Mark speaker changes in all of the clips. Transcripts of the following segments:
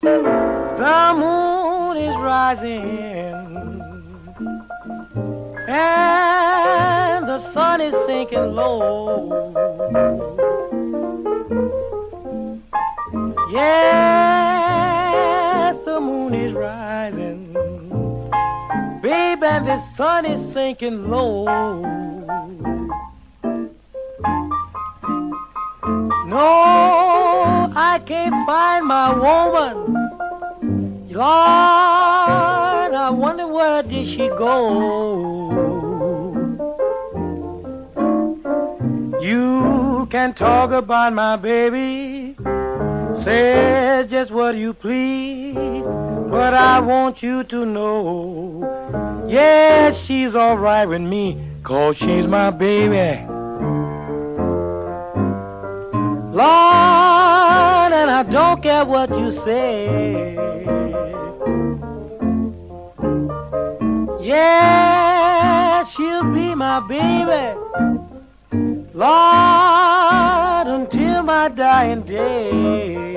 Speaker 1: The moon is rising and the sun is sinking low. Yes, the moon is rising, baby, and the sun is sinking low. No, I can't find my woman. Lord, I wonder where did she go? You can talk about my baby, say just what you please, but I want you to know, yes, she's all right with me, 'cause she's my baby. Lord, and I don't care what you say. Yeah, she'll be my baby, Lord, until my dying day.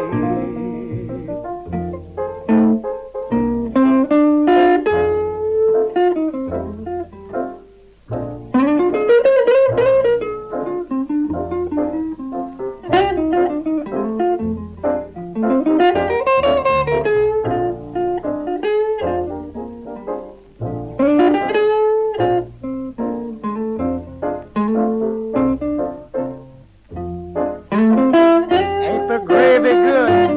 Speaker 1: Ain't the gravy good?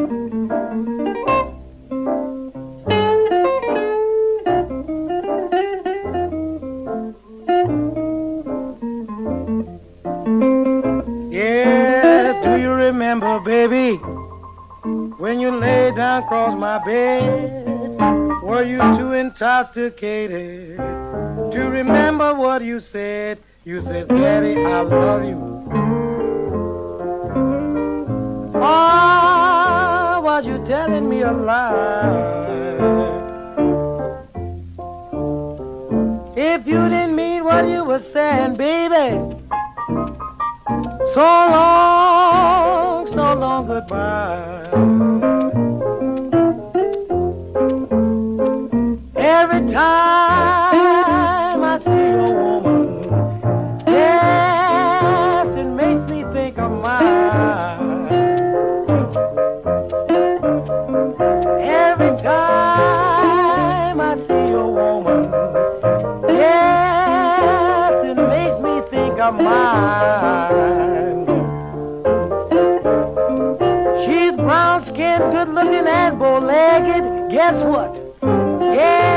Speaker 1: Yes, do you remember, baby, when you lay down across my bed? Were you too intoxicated to remember what you said? You said, Daddy, I love you. Or was you telling me a lie? If you didn't mean what you were saying, baby, so long, goodbye. Every time I see your woman, yes, it makes me think of mine. Every time I see your woman, yes, it makes me think of mine. She's brown skinned, good looking, and bow legged. Guess what? Yeah.